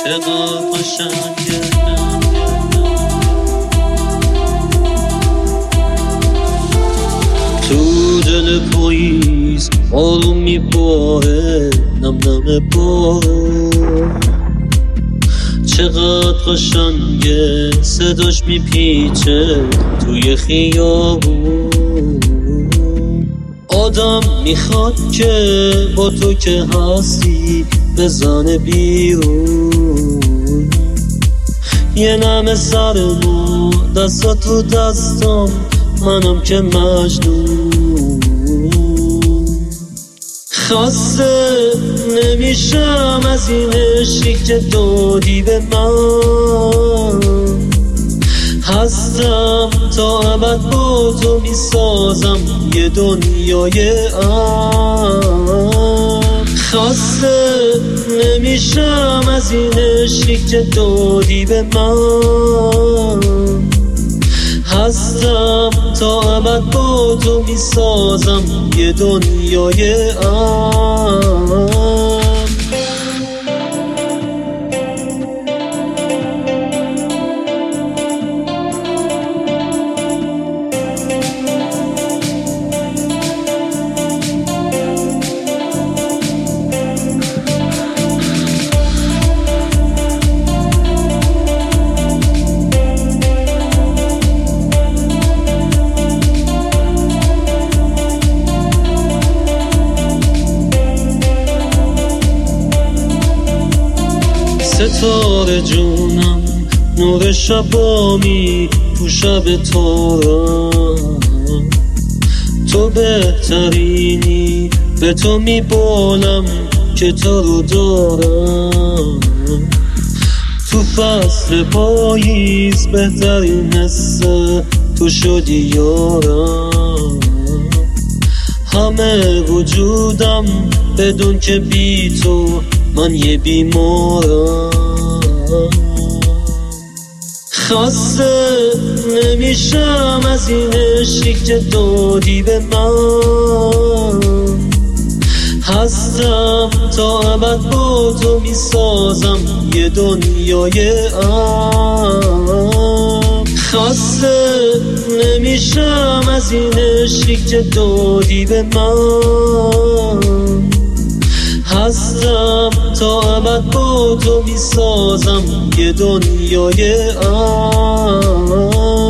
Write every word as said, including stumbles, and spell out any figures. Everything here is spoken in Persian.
چقدر قشنگه تو دل پاییز آروم میباره، نم نم باره. چقدر قشنگه صداش میپیچه توی خیابون. آدم میخواد که با تو که هستی بزنه بیرون. یه نم سرمو دستا تو دستم، منم که مجنون. خسته نمیشم از این عشقی که دادی به من. هستم تا ابد با تو میسازم یه دنیای امن. خسته نمیشم از این عشقی که دادی به من. هستم تا ابد با تو میسازم یه دنیای امن. ستاره جونم نور شبامی تو شب تارم. تو بهترینی به تو میبالم که تو رو دارم. تو فصل پاییز بهترین حس تو شدی یارم. همه وجودم بدون که بی تو من یه بیمارم. خسته نمیشم از این عشقی که دادی به من. هستم تا ابد با تو میسازم یه دنیای امن. خسته نمیشم از این عشقی که دادی به من. هستم تا ابد با تو میسازم یه دنیای امن.